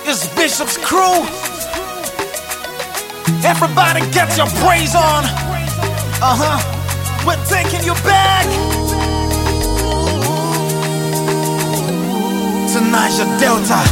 This Bishop's crew. Everybody get your praise on. We're taking you back to Niger Delta.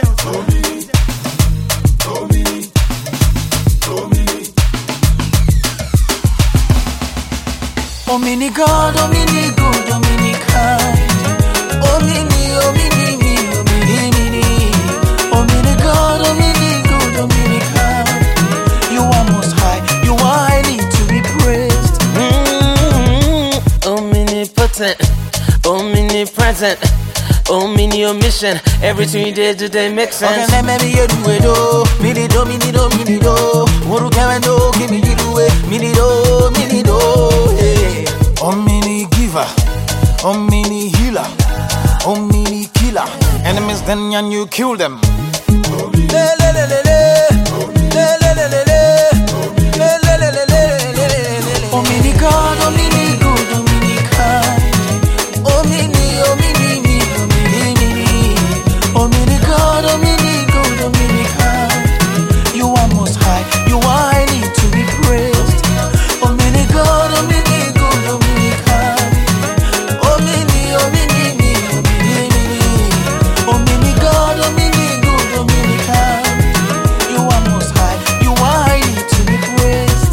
Oh mini God, oh mini good, oh mini kind. Oh mini, oh mini, me, oh mini, mini. Oh mini God, oh mini good, oh mini kind. You are most high, you are highly to be praised. Omnipotent, omnipresent, omni omission. Everything you did today makes sense. Okay, maybe you do it, oh. Mini do, mini do, mini do. What do can do? Give me you do it. Mini do, mini do. Hey. Omni giver, omni healer, omni killer. Enemies then and you kill them. Omni God, omni good, omni kind. Omni, omni, me, omni, mini. Omni God, omni good, omni kind. You are most high, you are highly to be praised. Omni God, omni good, omni kind. Omni, omni, me, omni, mini. Omni God, omni good, omni kind. You are most high, you are highly to be praised.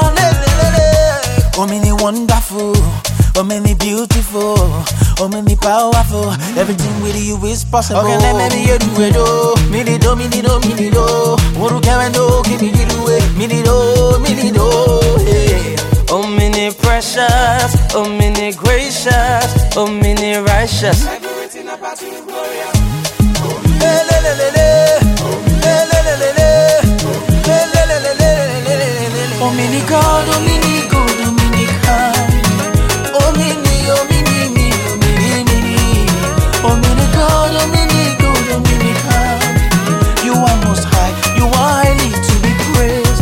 Omni wonderful, omni beautiful, omni powerful. Everything with you is possible. Okay, let me you do it, oh. Mini do, mini do, mini do. What do can do? Give me you do it. Mini do, mini do. Hey. Omni precious, omni gracious, omni righteous. Everything about you is glorious. Omni God, omni good, omni kind. Omni, omni, me, omni, mini. Omni God, omni good, omni kind. You are most high, you are highly to be praised.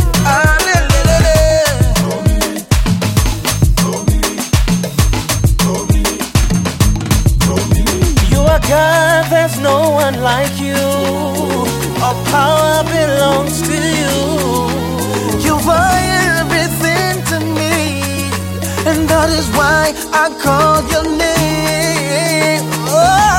You are God, there's no one like you. All power belongs to you. You are everything to me, and that is why I call your name. Oh.